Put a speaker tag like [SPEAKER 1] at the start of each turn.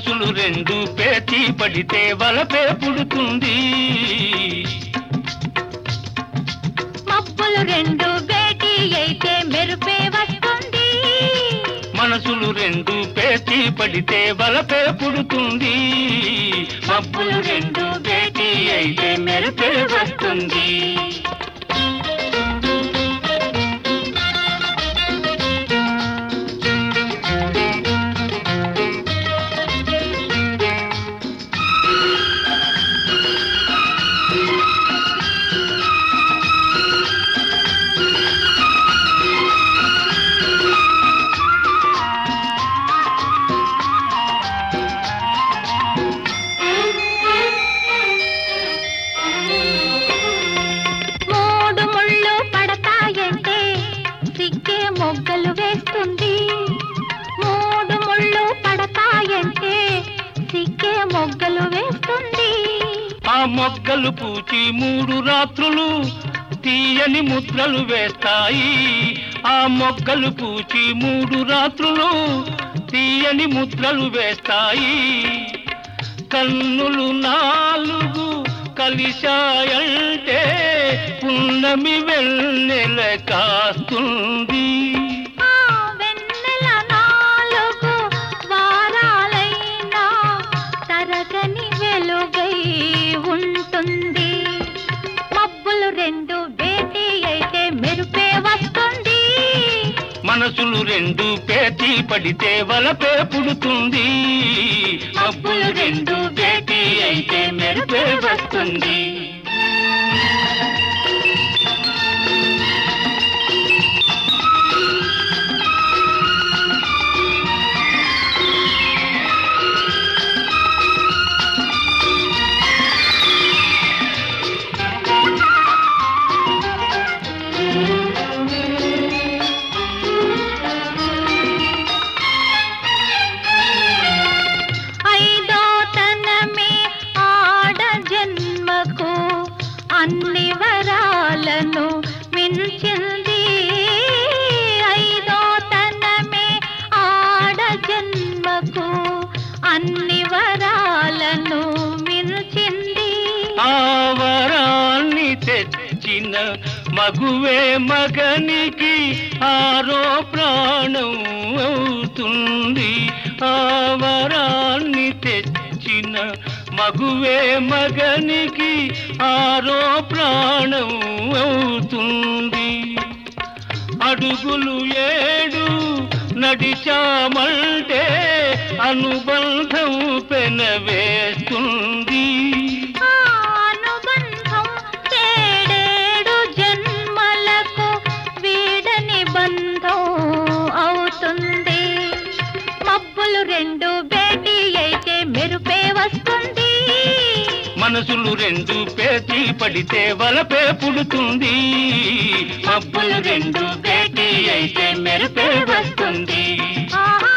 [SPEAKER 1] మనసులు రెండు పేచి పడితే వలపే పుడుతుంది.
[SPEAKER 2] మబ్బులు రెండు భేటీ అయితే మెరుపే వస్తుంది.
[SPEAKER 1] మనసులు రెండు పేచి పడితే వలపే పుడుతుంది. మబ్బులు రెండు భేటీ అయితే మెరుపే వస్తుంది.
[SPEAKER 2] మొగ్గలు వేస్తుంది. మూడు ముళ్ళు పడతాయంటే సిగ్గే మొగ్గలు వేస్తుంది.
[SPEAKER 1] ఆ మొగ్గలు పూచి 3 రాత్రులు తీయని ముద్రలు వేస్తాయి. ఆ మొగ్గలు పూచి 3 రాత్రులు తీయని ముద్రలు వేస్తాయి. కన్నులు 4 కలిశాయంటే పున్నమి వెన్నెల కాస్తుంది.
[SPEAKER 2] వెన్నెల 4 వారాలైనా తరగని వెలుగై ఉంటుంది. మబ్బులు రెండు భేటీ అయితే మెరుపే వస్తుంది.
[SPEAKER 1] మనసులు రెండు పేచి పడితే వలపే పుడుతుంది. మబ్బులు రెండు భేటీ అయితే మెరుపే వస్తుంది.
[SPEAKER 2] అన్ని వరాలను మించింది. 5వ తనమే ఆడ జన్మకు అన్ని వరాలను మించింది.
[SPEAKER 1] ఆ వరాన్ని తెచ్చిన మగువే మగనికి 6వ ప్రాణం అవుతుంది. ఆ వరాన్ని తెచ్చిన మగువే మగనికి 6వ ప్రాణం అవుతుంది. అడుగులు 7 నడిచామంటే అనుబంధం పెనవేస్తుంది.
[SPEAKER 2] అనుబంధం 7 జన్మలకు వీడని బంధం అవుతుంది. మబ్బులు రెండు భేటీ అయితే మెరుపే వస్తుంది.
[SPEAKER 1] మనసులు రెండు పేచి పడితే వలపే పుడుతుంది. మబ్బులు రెండు భేటీ అయితే మెరుపే వస్తుంది.